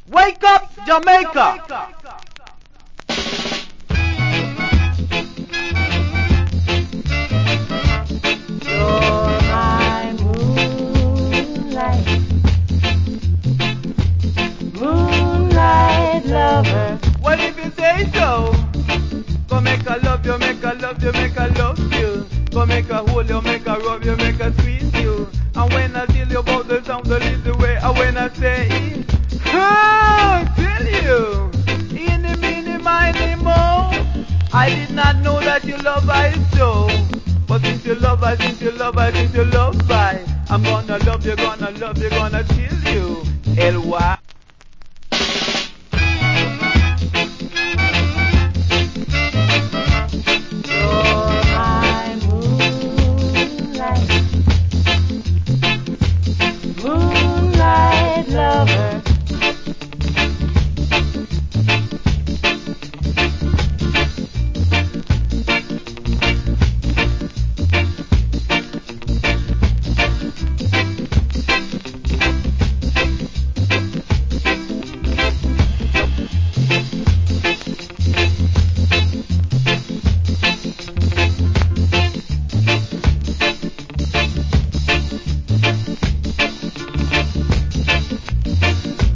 Wake up, Jamaica! You're my moonlight, moonlight lover. What if you say so? Go make a love you, make a love you, make a love you. Go make a hold you, make a rub you, make a squeeze you. And when I tell you about the sound, the little way, and when I say, oh, tell you, any, mini, miny, mo. I did not know that you love I so. But since you love I, since you love I, since you love I, I'm gonna love you, gonna chill you. L-Y.